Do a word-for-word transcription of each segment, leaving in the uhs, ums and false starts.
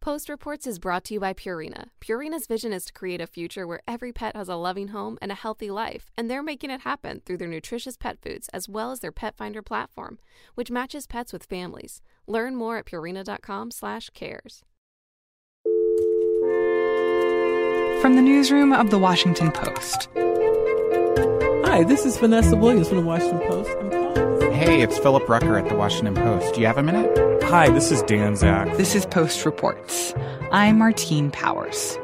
Post Reports is brought to you by Purina. Purina's vision is to create a future where every pet has a loving home and a healthy life, and they're making it happen through their nutritious pet foods as well as their Pet Finder platform, which matches pets with families. Learn more at purina.com slash cares. From the newsroom of The Washington Post. Hi, this is Vanessa Williams from The Washington Post. I'm calling. Hey, it's Philip Rucker at The Washington Post. Do you have a minute? Hi, this is Dan Zach. This is Post Reports. I'm Martine Powers.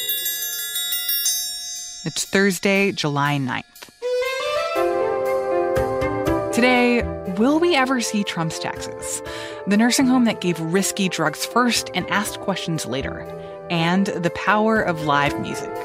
It's Thursday, July ninth. Today, will we ever see Trump's taxes? The nursing home that gave risky drugs first and asked questions later. And the power of live music.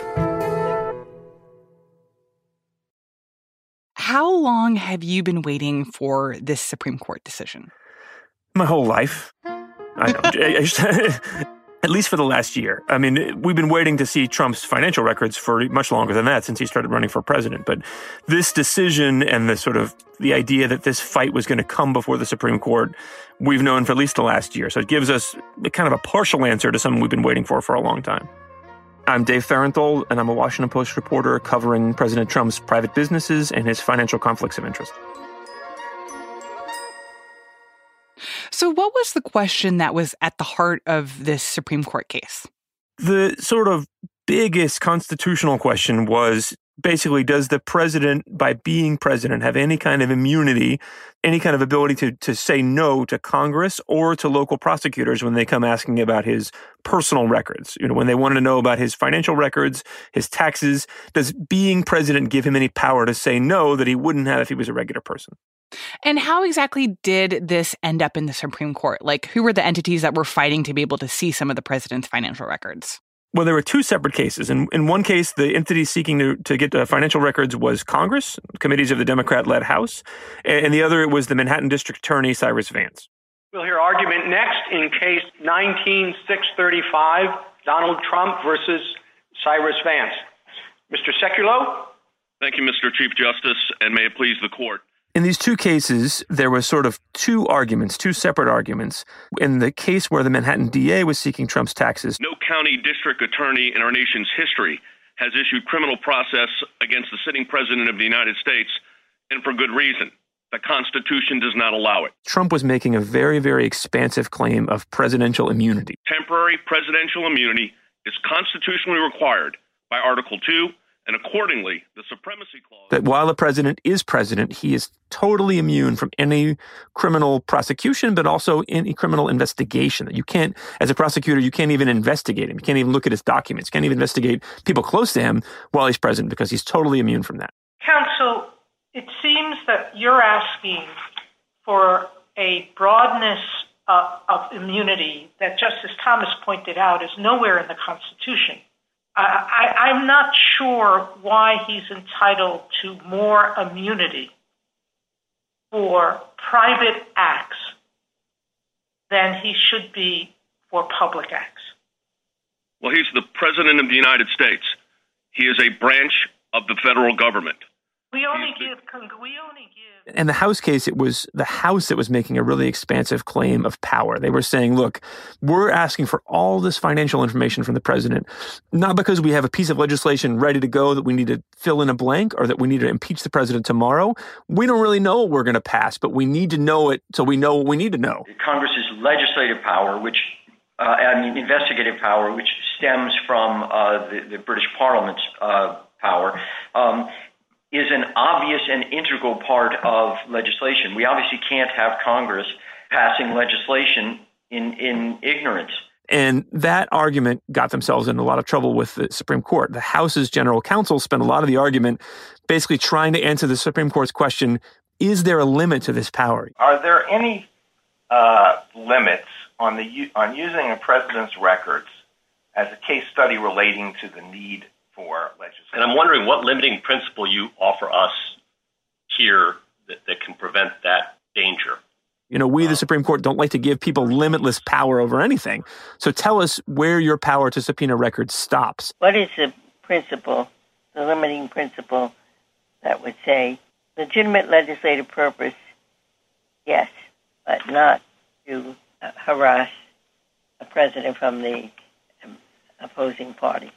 How long have you been waiting for this Supreme Court decision? My whole life. I know. I just, at least for the last year. I mean, we've been waiting to see Trump's financial records for much longer than that since he started running for president. But this decision and the sort of the idea that this fight was going to come before the Supreme Court, we've known for at least the last year. So it gives us kind of a partial answer to something we've been waiting for for a long time. I'm Dave Fahrenthold, and I'm a Washington Post reporter covering President Trump's private businesses and his financial conflicts of interest. So what was the question that was at the heart of this Supreme Court case? The sort of biggest constitutional question was basically, does the president, by being president, have any kind of immunity, any kind of ability to, to say no to Congress or to local prosecutors when they come asking about his personal records? You know, when they want to know about his financial records, his taxes, does being president give him any power to say no that he wouldn't have if he was a regular person? And how exactly did this end up in the Supreme Court? Like, who were the entities that were fighting to be able to see some of the president's financial records? Well, there were two separate cases. In, in one case, the entity seeking to, to get uh, financial records was Congress, committees of the Democrat-led House, and, and the other was the Manhattan District Attorney, Cyrus Vance. We'll hear argument next in case nineteen six thirty-five, Donald Trump versus Cyrus Vance. Mister Sekulow? Thank you, Mister Chief Justice, and may it please the court. In these two cases, there was sort of two arguments, two separate arguments. In the case where the Manhattan D A was seeking Trump's taxes, no county district attorney in our nation's history has issued criminal process against the sitting president of the United States, and for good reason. The Constitution does not allow it. Trump was making a very, very expansive claim of presidential immunity. Temporary presidential immunity is constitutionally required by Article two, and accordingly, the Supremacy Clause... That while the president is president, he is totally immune from any criminal prosecution, but also any criminal investigation. That you can't, as a prosecutor, you can't even investigate him. You can't even look at his documents. You can't even investigate people close to him while he's president because he's totally immune from that. Counsel, it seems that you're asking for a broadness uh, of immunity that Justice Thomas pointed out is nowhere in the Constitution. I, I'm not sure why he's entitled to more immunity for private acts than he should be for public acts. Well, he's the president of the United States. He is a branch of the federal government. We only give, we only give. In the House case, it was the House that was making a really expansive claim of power. They were saying, look, we're asking for all this financial information from the president, not because we have a piece of legislation ready to go that we need to fill in a blank or that we need to impeach the president tomorrow. We don't really know what we're going to pass, but we need to know it so we know what we need to know. Congress's legislative power, which uh, I mean, investigative power, which stems from uh, the, the British Parliament's uh, power, um, is an obvious and integral part of legislation. We obviously can't have Congress passing legislation in, in ignorance. And that argument got themselves in a lot of trouble with the Supreme Court. The House's general counsel spent a lot of the argument basically trying to answer the Supreme Court's question, is there a limit to this power? Are there any uh, limits on the on using a president's records as a case study relating to the need for legislation? And I'm wondering what limiting principle you offer us here that, that can prevent that danger. You know, we, the Supreme Court, don't like to give people limitless power over anything. So tell us where your power to subpoena records stops. What is the principle, the limiting principle that would say legitimate legislative purpose, yes, but not to uh, harass a president from the opposing party?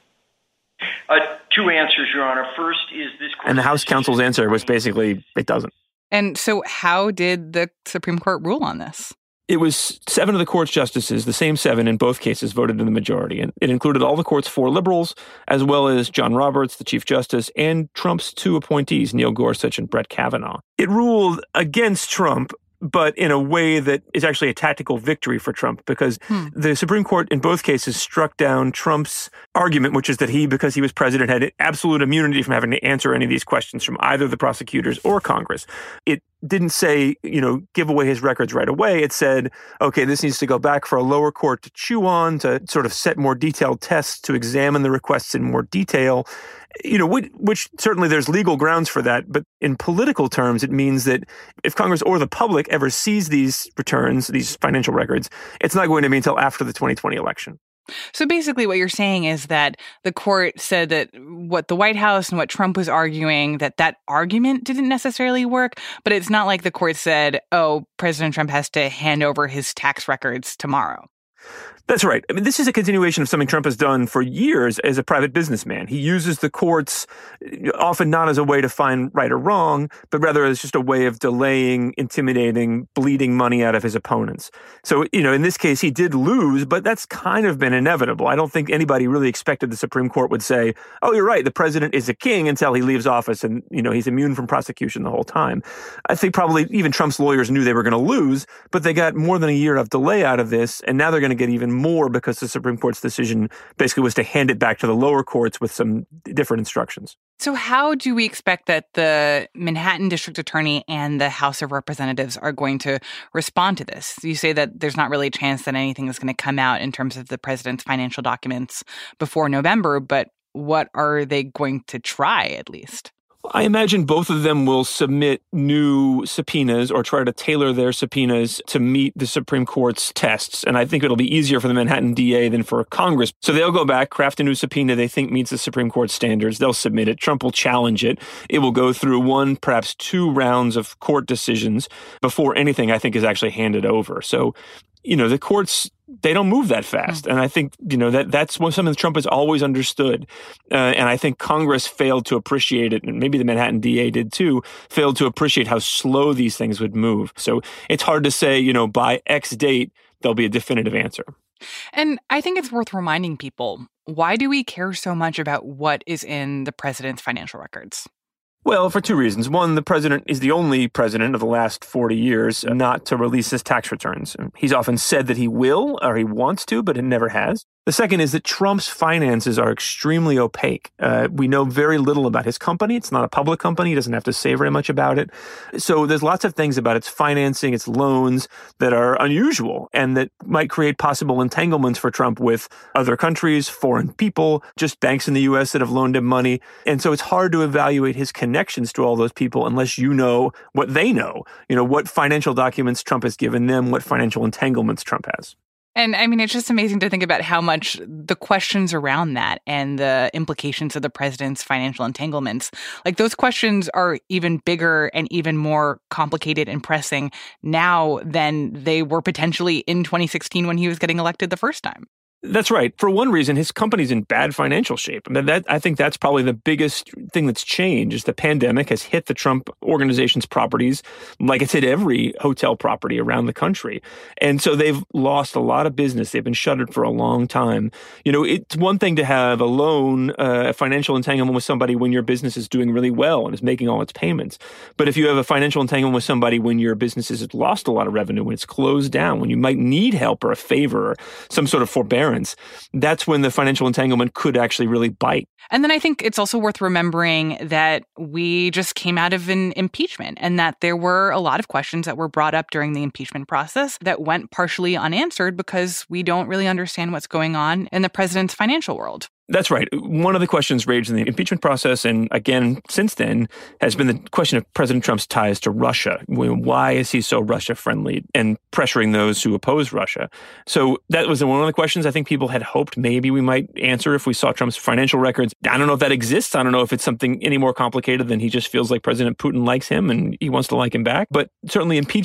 Uh, two answers, Your Honor. First is this... And the House counsel's answer was basically, it doesn't. And so how did the Supreme Court rule on this? It was seven of the court's justices, the same seven in both cases, voted in the majority. And it included all the court's four liberals, as well as John Roberts, the Chief Justice, and Trump's two appointees, Neil Gorsuch and Brett Kavanaugh. It ruled against Trump, but in a way that is actually a tactical victory for Trump, because hmm. the Supreme Court in both cases struck down Trump's argument, which is that he, because he was president, had absolute immunity from having to answer any of these questions from either the prosecutors or Congress. It didn't say, you know, give away his records right away. It said, okay, this needs to go back for a lower court to chew on, to sort of set more detailed tests, to examine the requests in more detail. You know, which, which certainly there's legal grounds for that. But in political terms, it means that if Congress or the public ever sees these returns, these financial records, it's not going to be until after the twenty twenty election. So basically what you're saying is that the court said that what the White House and what Trump was arguing, that that argument didn't necessarily work, but it's not like the court said, oh, President Trump has to hand over his tax records tomorrow. That's right. I mean, this is a continuation of something Trump has done for years as a private businessman. He uses the courts often not as a way to find right or wrong, but rather as just a way of delaying, intimidating, bleeding money out of his opponents. So, you know, in this case, he did lose, but that's kind of been inevitable. I don't think anybody really expected the Supreme Court would say, oh, you're right, the president is a king until he leaves office and, you know, he's immune from prosecution the whole time. I think probably even Trump's lawyers knew they were going to lose, but they got more than a year of delay out of this, and now they're going to get even more because the Supreme Court's decision basically was to hand it back to the lower courts with some different instructions. So how do we expect that the Manhattan District Attorney and the House of Representatives are going to respond to this? You say that there's not really a chance that anything is going to come out in terms of the president's financial documents before November, but what are they going to try at least? I imagine both of them will submit new subpoenas or try to tailor their subpoenas to meet the Supreme Court's tests. And I think it'll be easier for the Manhattan D A than for Congress. So they'll go back, craft a new subpoena they think meets the Supreme Court standards. They'll submit it. Trump will challenge it. It will go through one, perhaps two rounds of court decisions before anything I think is actually handed over. So, you know, the courts, they don't move that fast. And I think, you know, that that's what something that Trump has always understood. Uh, and I think Congress failed to appreciate it. And maybe the Manhattan D A did too, failed to appreciate how slow these things would move. So it's hard to say, you know, by X date, there'll be a definitive answer. And I think it's worth reminding people, why do we care so much about what is in the president's financial records? Well, for two reasons. One, the president is the only president of the last forty years not to release his tax returns. He's often said that he will or he wants to, but it never has. The second is that Trump's finances are extremely opaque. Uh, we know very little about his company. It's not a public company. He doesn't have to say very much about it. So there's lots of things about its financing, its loans that are unusual and that might create possible entanglements for Trump with other countries, foreign people, just banks in the U S that have loaned him money. And so it's hard to evaluate his connections to all those people unless you know what they know, you know, what financial documents Trump has given them, what financial entanglements Trump has. And I mean, it's just amazing to think about how much the questions around that and the implications of the president's financial entanglements, like those questions are even bigger and even more complicated and pressing now than they were potentially in twenty sixteen when he was getting elected the first time. That's right. For one reason, his company's in bad financial shape. I mean, that, I think that's probably the biggest thing that's changed is the pandemic has hit the Trump organization's properties like it's hit every hotel property around the country. And so they've lost a lot of business. They've been shuttered for a long time. You know, it's one thing to have a loan, uh, a financial entanglement with somebody when your business is doing really well and is making all its payments. But if you have a financial entanglement with somebody when your business has lost a lot of revenue, when it's closed down, when you might need help or a favor or some sort of forbearance, that's when the financial entanglement could actually really bite. And then I think it's also worth remembering that we just came out of an impeachment and that there were a lot of questions that were brought up during the impeachment process that went partially unanswered because we don't really understand what's going on in the president's financial world. That's right. One of the questions raised in the impeachment process, and again, since then, has been the question of President Trump's ties to Russia. Why is he so Russia-friendly and pressuring those who oppose Russia? So that was one of the questions I think people had hoped maybe we might answer if we saw Trump's financial records. I don't know if that exists. I don't know if it's something any more complicated than he just feels like President Putin likes him and he wants to like him back. But certainly impeachment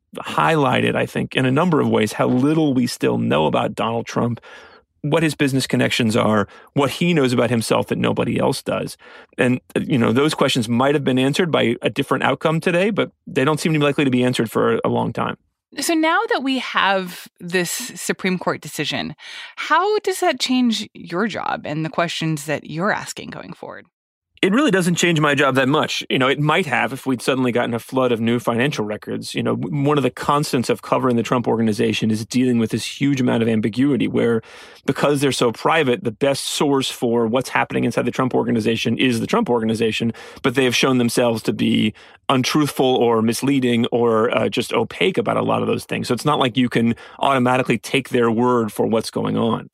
highlighted, I think, in a number of ways, how little we still know about Donald Trump, what his business connections are, what he knows about himself that nobody else does. And, you know, those questions might have been answered by a different outcome today, but they don't seem to be likely to be answered for a long time. So now that we have this Supreme Court decision, how does that change your job and the questions that you're asking going forward? It really doesn't change my job that much. You know, it might have if we'd suddenly gotten a flood of new financial records. You know, one of the constants of covering the Trump Organization is dealing with this huge amount of ambiguity where, because they're so private, the best source for what's happening inside the Trump Organization is the Trump Organization, but they have shown themselves to be untruthful or misleading or uh, just opaque about a lot of those things. So it's not like you can automatically take their word for what's going on.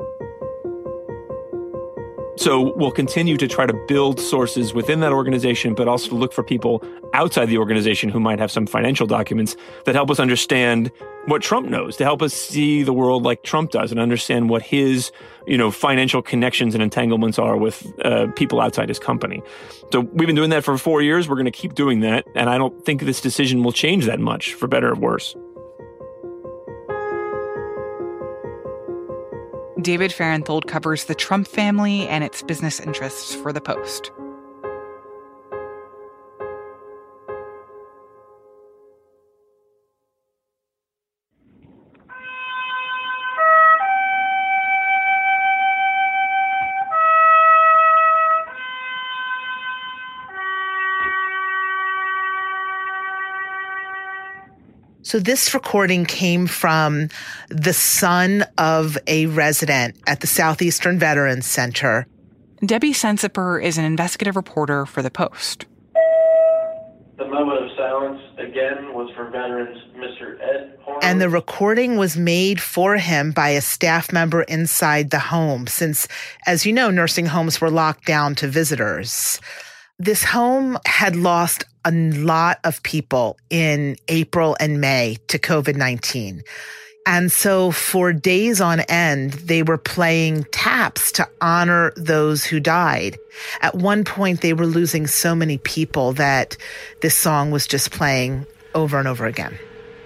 So we'll continue to try to build sources within that organization, but also to look for people outside the organization who might have some financial documents that help us understand what Trump knows, to help us see the world like Trump does and understand what his, you know, financial connections and entanglements are with uh, people outside his company. So we've been doing that for four years. We're going to keep doing that. And I don't think this decision will change that much, for better or worse. David Fahrenthold covers the Trump family and its business interests for The Post. So this recording came from the son of a resident at the Southeastern Veterans Center. Debbie Sensiper is an investigative reporter for The Post. The moment of silence, again, was for veterans Mister Ed Horn. And the recording was made for him by a staff member inside the home, since, as you know, nursing homes were locked down to visitors. This home had lost a lot of people in April and May to COVID nineteen. And so for days on end, they were playing taps to honor those who died. At one point, they were losing so many people that this song was just playing over and over again.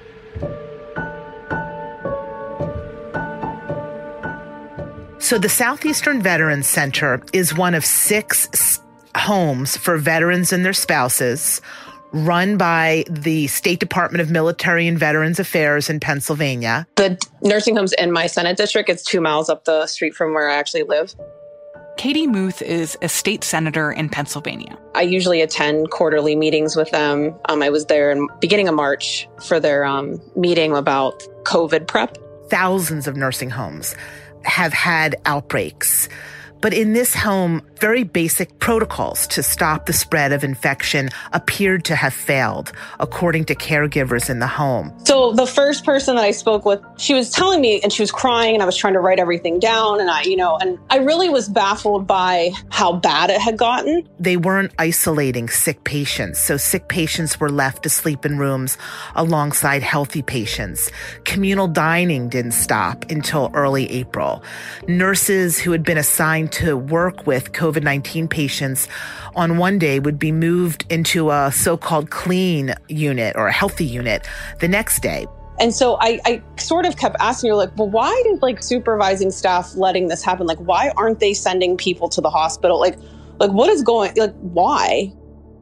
So the Southeastern Veterans Center is one of six homes for veterans and their spouses, run by the State Department of Military and Veterans Affairs in Pennsylvania. The nursing home's in my Senate district. It's two miles up the street from where I actually live. Katie Muth is a state senator in Pennsylvania. I usually attend quarterly meetings with them. Um, I was there in beginning of March for their um, meeting about COVID prep. Thousands of nursing homes have had outbreaks. But in this home, very basic protocols to stop the spread of infection appeared to have failed, according to caregivers in the home. So the first person that I spoke with, she was telling me, and she was crying, and I was trying to write everything down. And I, you know, and I really was baffled by how bad it had gotten. They weren't isolating sick patients. So sick patients were left to sleep in rooms alongside healthy patients. Communal dining didn't stop until early April. Nurses who had been assigned to work with COVID nineteen patients on one day would be moved into a so-called clean unit or a healthy unit the next day. And so I, I sort of kept asking her, like, well, why is like supervising staff letting this happen? Like, why aren't they sending people to the hospital? Like, like what is going, like, why?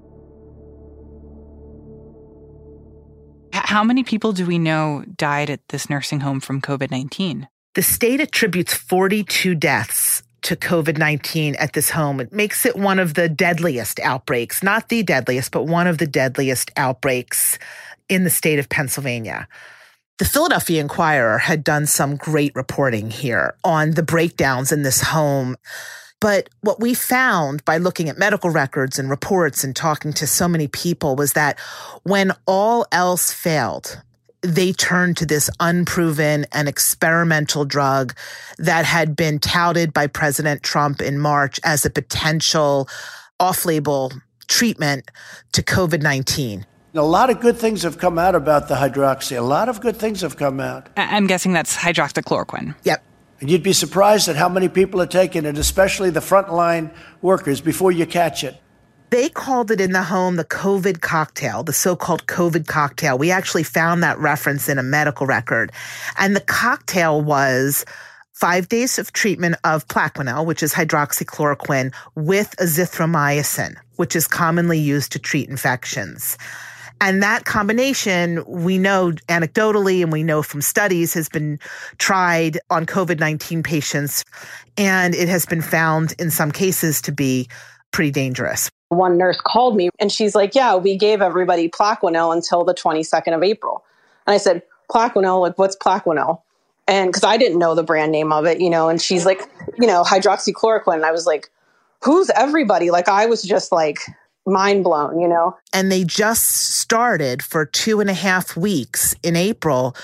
How many people do we know died at this nursing home from COVID nineteen? The state attributes forty-two deaths to COVID nineteen at this home. It makes it one of the deadliest outbreaks, not the deadliest, but one of the deadliest outbreaks in the state of Pennsylvania. The Philadelphia Inquirer had done some great reporting here on the breakdowns in this home. But what we found by looking at medical records and reports and talking to so many people was that when all else failed, they turned to this unproven and experimental drug that had been touted by President Trump in March as a potential off-label treatment to COVID nineteen. A lot of good things have come out about the hydroxy. A lot of good things have come out. I'm guessing that's hydroxychloroquine. Yep. And you'd be surprised at how many people are taking it, especially the frontline workers, before you catch it. They called it in the home the COVID cocktail, the so-called COVID cocktail. We actually found that reference in a medical record. And the cocktail was five days of treatment of Plaquenil, which is hydroxychloroquine, with azithromycin, which is commonly used to treat infections. And that combination, we know anecdotally and we know from studies, has been tried on COVID nineteen patients, and it has been found in some cases to be pretty dangerous. One nurse called me and she's like, yeah, we gave everybody Plaquenil until the twenty-second of April. And I said, Plaquenil, like, what's Plaquenil? And because I didn't know the brand name of it, you know, and she's like, you know, hydroxychloroquine. And I was like, who's everybody? Like, I was just like mind blown, you know? And they just started for two and a half weeks in April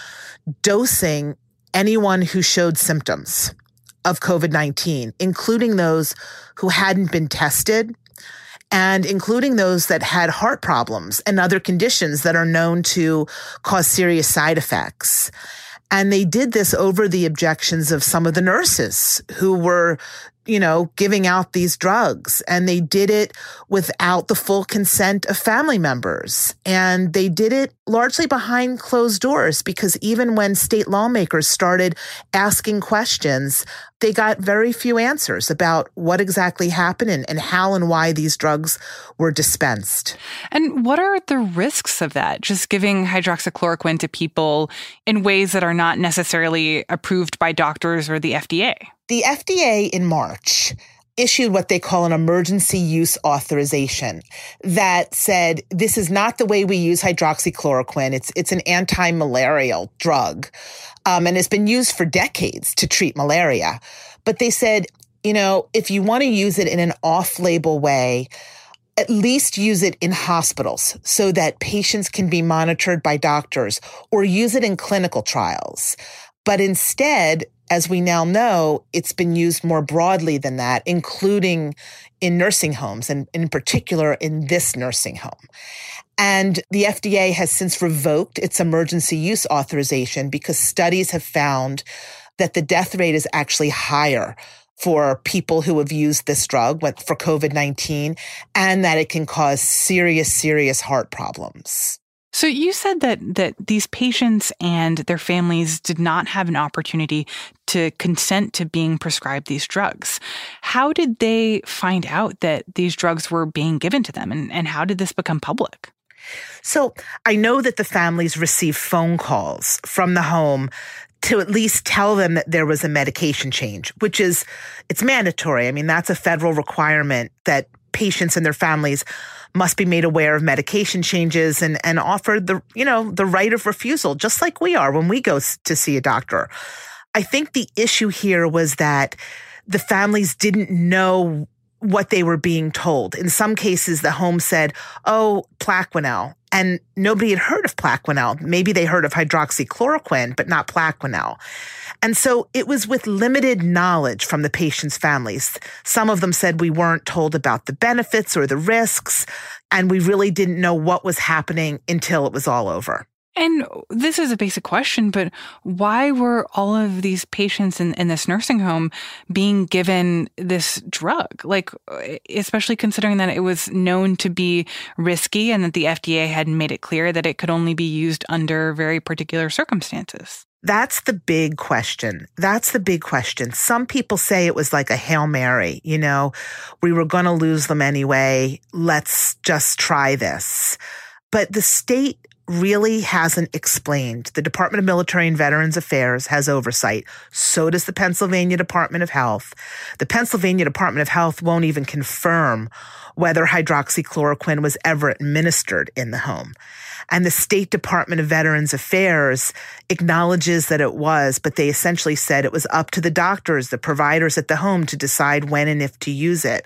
dosing anyone who showed symptoms of COVID nineteen, including those who hadn't been tested and including those that had heart problems and other conditions that are known to cause serious side effects. And they did this over the objections of some of the nurses who were, you know, giving out these drugs. And they did it without the full consent of family members. And they did it largely behind closed doors, because even when state lawmakers started asking questions, they got very few answers about what exactly happened and, and how and why these drugs were dispensed. And what are the risks of that? Just giving hydroxychloroquine to people in ways that are not necessarily approved by doctors or the F D A? The F D A in March issued what they call an emergency use authorization that said, this is not the way we use hydroxychloroquine. It's it's an anti-malarial drug, um, and it's been used for decades to treat malaria. But they said, you know, if you want to use it in an off-label way, at least use it in hospitals so that patients can be monitored by doctors, or use it in clinical trials. But instead, as we now know, it's been used more broadly than that, including in nursing homes, and in particular in this nursing home. And the F D A has since revoked its emergency use authorization because studies have found that the death rate is actually higher for people who have used this drug for COVID nineteen, and that it can cause serious, serious heart problems. So you said that that these patients and their families did not have an opportunity to consent to being prescribed these drugs. How did they find out that these drugs were being given to them, and, and how did this become public? So I know that the families received phone calls from the home to at least tell them that there was a medication change, which is, it's mandatory. I mean, that's a federal requirement that patients and their families must be made aware of medication changes and, and offered the, you know, the right of refusal, just like we are when we go to see a doctor. I think the issue here was that the families didn't know what they were being told. In some cases, the home said, oh, Plaquenil, and nobody had heard of Plaquenil. Maybe they heard of hydroxychloroquine, but not Plaquenil. And so it was with limited knowledge from the patient's families. Some of them said we weren't told about the benefits or the risks, and we really didn't know what was happening until it was all over. And this is a basic question, but why were all of these patients in, in this nursing home being given this drug? Like, especially considering that it was known to be risky and that the F D A had made it clear that it could only be used under very particular circumstances. That's the big question. That's the big question. Some people say it was like a Hail Mary, you know, we were going to lose them anyway. Let's just try this. But the state really hasn't explained. The Department of Military and Veterans Affairs has oversight. So does the Pennsylvania Department of Health. The Pennsylvania Department of Health won't even confirm whether hydroxychloroquine was ever administered in the home. And the State Department of Veterans Affairs acknowledges that it was, but they essentially said it was up to the doctors, the providers at the home, to decide when and if to use it.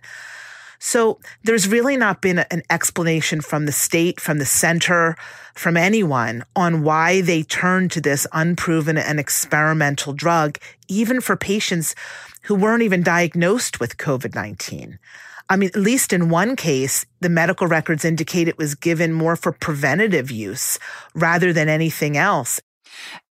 So there's really not been an explanation from the state, from the center, from anyone on why they turned to this unproven and experimental drug, even for patients who weren't even diagnosed with COVID nineteen. I mean, at least in one case, the medical records indicate it was given more for preventative use rather than anything else.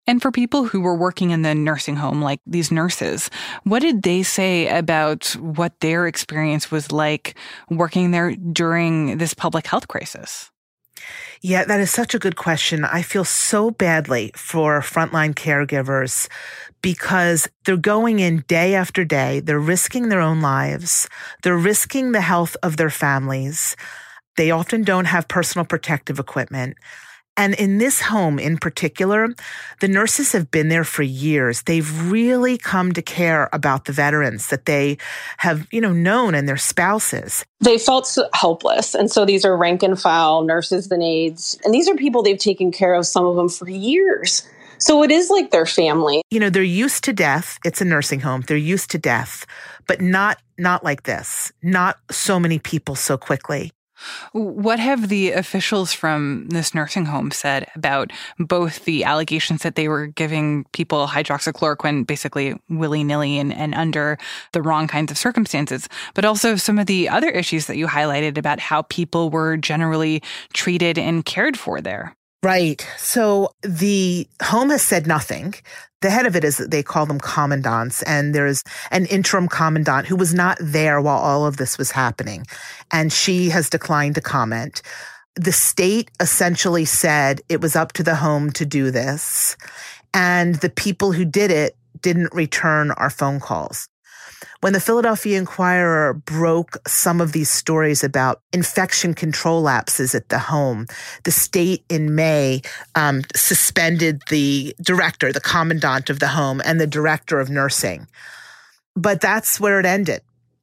And for people who were working in the nursing home, like these nurses, what did they say about what their experience was like working there during this public health crisis? Yeah, that is such a good question. I feel so badly for frontline caregivers because they're going in day after day. They're risking their own lives. They're risking the health of their families. They often don't have personal protective equipment. And in this home in particular, the nurses have been there for years. They've really come to care about the veterans that they have, you know, known and their spouses. They felt so helpless. And so these are rank and file nurses and aides. And these are people they've taken care of, some of them for years. So it is like their family. You know, they're used to death. It's a nursing home. They're used to death, but not not like this. Not so many people so quickly. What have the officials from this nursing home said about both the allegations that they were giving people hydroxychloroquine basically willy-nilly and, and under the wrong kinds of circumstances, but also some of the other issues that you highlighted about how people were generally treated and cared for there? Right. So the home has said nothing. The head of it is, they call them commandants, and there's an interim commandant who was not there while all of this was happening, and she has declined to comment. The state essentially said it was up to the home to do this, and the people who did it didn't return our phone calls. When the Philadelphia Inquirer broke some of these stories about infection control lapses at the home, the state in May um, suspended the director, the commandant of the home, and the director of nursing. But that's where it ended.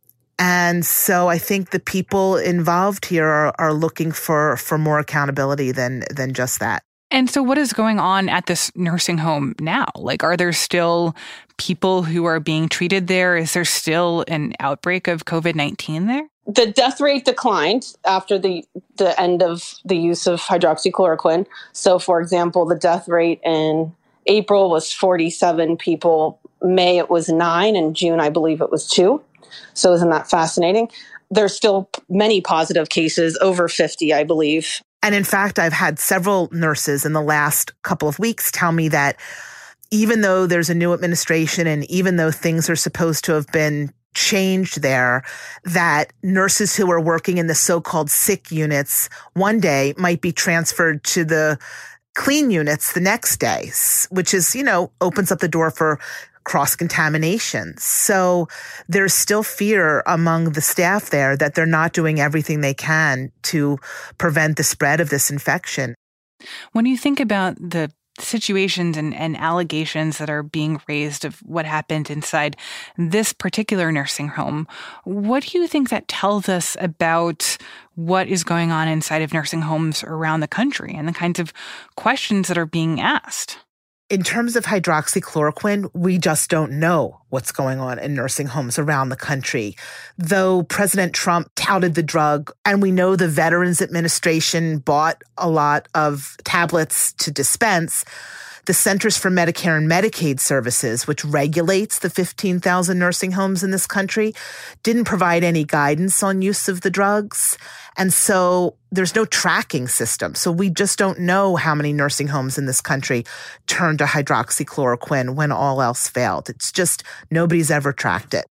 And so I think the people involved here are, are looking for, for more accountability than than just that. And so what is going on at this nursing home now? Like, are there still people who are being treated there? Is there still an outbreak of COVID nineteen there? The death rate declined after the, the end of the use of hydroxychloroquine. So, for example, the death rate in April was forty-seven people. May, it was nine. And June, I believe it was two. So isn't that fascinating? There's still many positive cases, over fifty, I believe. And in fact, I've had several nurses in the last couple of weeks tell me that even though there's a new administration and even though things are supposed to have been changed there, that nurses who are working in the so-called sick units one day might be transferred to the clean units the next day, which is, you know, opens up the door for cross-contamination. So there's still fear among the staff there that they're not doing everything they can to prevent the spread of this infection. When you think about the situations and, and allegations that are being raised of what happened inside this particular nursing home, what do you think that tells us about what is going on inside of nursing homes around the country and the kinds of questions that are being asked? In terms of hydroxychloroquine, we just don't know what's going on in nursing homes around the country. Though President Trump touted the drug, and we know the Veterans Administration bought a lot of tablets to dispense, the Centers for Medicare and Medicaid Services, which regulates the fifteen thousand nursing homes in this country, didn't provide any guidance on use of the drugs. And so there's no tracking system. So we just don't know how many nursing homes in this country turned to hydroxychloroquine when all else failed. It's just nobody's ever tracked it.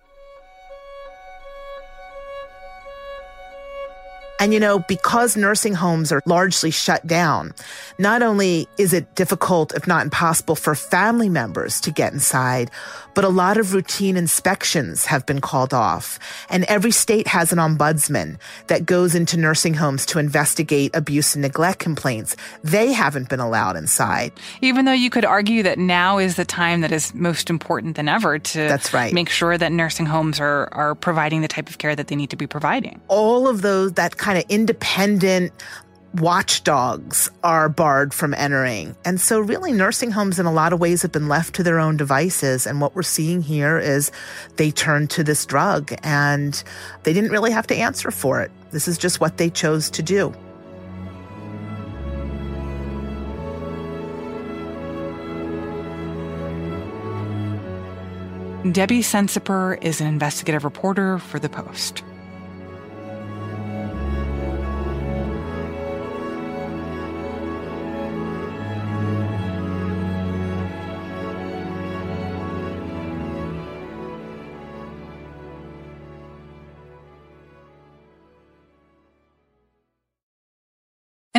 And, you know, because nursing homes are largely shut down, not only is it difficult, if not impossible, for family members to get inside, but a lot of routine inspections have been called off. And every state has an ombudsman that goes into nursing homes to investigate abuse and neglect complaints. They haven't been allowed inside. Even though you could argue that now is the time that is most important than ever to That's right. make sure that nursing homes are, are providing the type of care that they need to be providing. All of those, that kind of independent watchdogs are barred from entering. And so really nursing homes in a lot of ways have been left to their own devices. And what we're seeing here is they turned to this drug and they didn't really have to answer for it. This is just what they chose to do. Debbie Sensiper is an investigative reporter for The Post.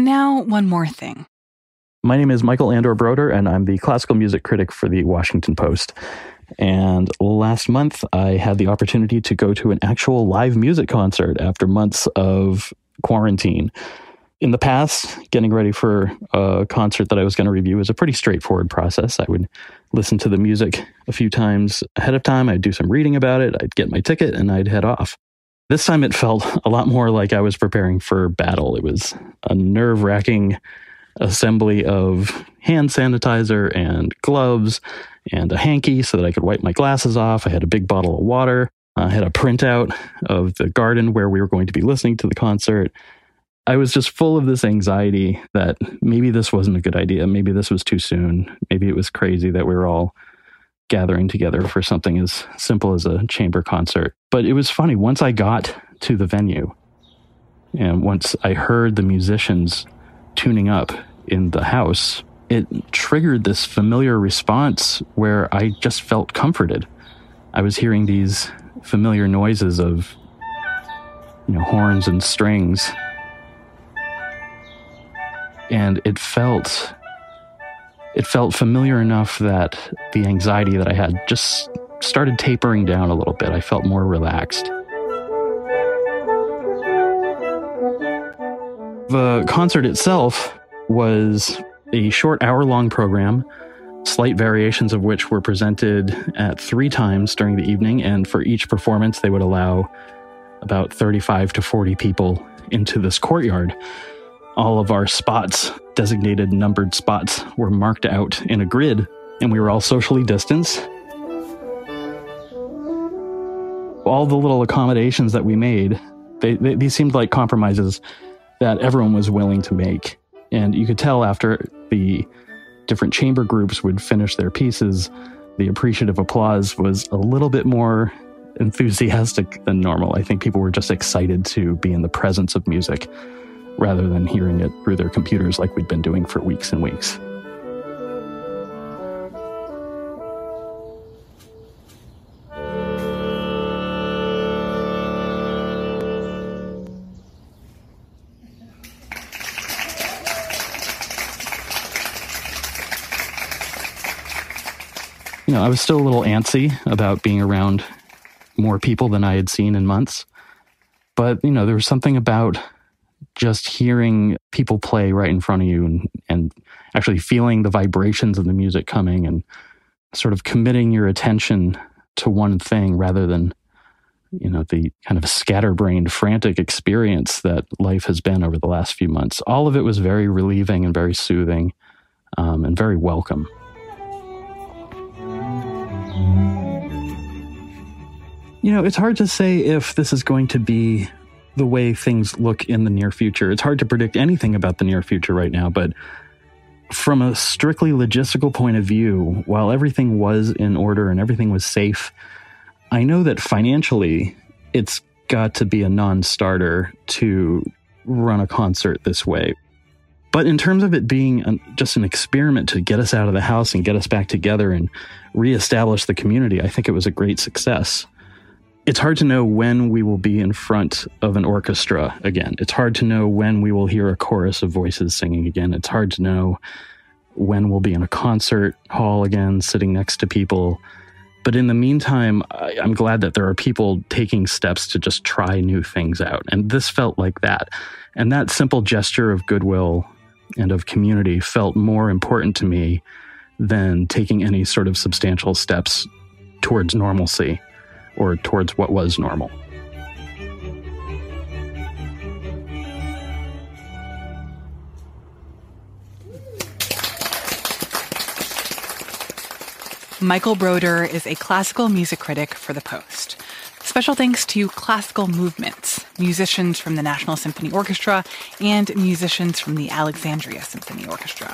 And now, one more thing. My name is Michael Andor Broder, and I'm the classical music critic for the Washington Post. And last month, I had the opportunity to go to an actual live music concert after months of quarantine. In the past, getting ready for a concert that I was going to review was a pretty straightforward process. I would listen to the music a few times ahead of time. I'd do some reading about it. I'd get my ticket and I'd head off. This time it felt a lot more like I was preparing for battle. It was a nerve-wracking assembly of hand sanitizer and gloves and a hanky so that I could wipe my glasses off. I had a big bottle of water. I had a printout of the garden where we were going to be listening to the concert. I was just full of this anxiety that maybe this wasn't a good idea. Maybe this was too soon. Maybe it was crazy that we were all gathering together for something as simple as a chamber concert. But it was funny. Once I got to the venue and once I heard the musicians tuning up in the house, it triggered this familiar response where I just felt comforted. I was hearing these familiar noises of, you know, horns and strings. And it felt, it felt familiar enough that the anxiety that I had just started tapering down a little bit. I felt more relaxed. The concert itself was a short hour-long program, slight variations of which were presented at three times during the evening, and for each performance they would allow about thirty-five to forty people into this courtyard. All of our spots, designated numbered spots, were marked out in a grid, and we were all socially distanced. All the little accommodations that we made, they, they, these seemed like compromises that everyone was willing to make. And you could tell after the different chamber groups would finish their pieces, the appreciative applause was a little bit more enthusiastic than normal. I think people were just excited to be in the presence of music rather than hearing it through their computers like we'd been doing for weeks and weeks. You know, I was still a little antsy about being around more people than I had seen in months. But, you know, there was something about just hearing people play right in front of you and, and actually feeling the vibrations of the music coming and sort of committing your attention to one thing rather than, you know, the kind of scatterbrained, frantic experience that life has been over the last few months. All of it was very relieving and very soothing um, and very welcome. You know, it's hard to say if this is going to be the way things look in the near future. It's hard to predict anything about the near future right now, but from a strictly logistical point of view, while everything was in order and everything was safe, I know that financially it's got to be a non-starter to run a concert this way. But in terms of it being an, just an experiment to get us out of the house and get us back together and reestablish the community, I think it was a great success. It's hard to know when we will be in front of an orchestra again. It's hard to know when we will hear a chorus of voices singing again. It's hard to know when we'll be in a concert hall again, sitting next to people. But in the meantime, I, I'm glad that there are people taking steps to just try new things out. And this felt like that. And that simple gesture of goodwill and of community felt more important to me than taking any sort of substantial steps towards normalcy or towards what was normal. Michael Broder is a classical music critic for The Post. Special thanks to Classical Movements, musicians from the National Symphony Orchestra and musicians from the Alexandria Symphony Orchestra.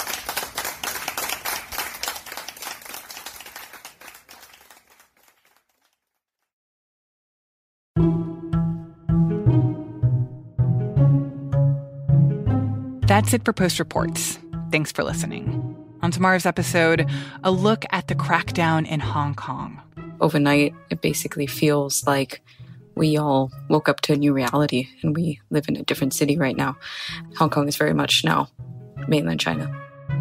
That's it for Post Reports. Thanks for listening. On tomorrow's episode, a look at the crackdown in Hong Kong. Overnight, it basically feels like we all woke up to a new reality, and we live in a different city right now. Hong Kong is very much now mainland China.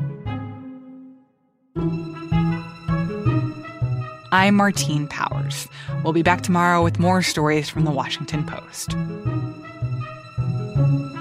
I'm Martine Powers. We'll be back tomorrow with more stories from the Washington Post.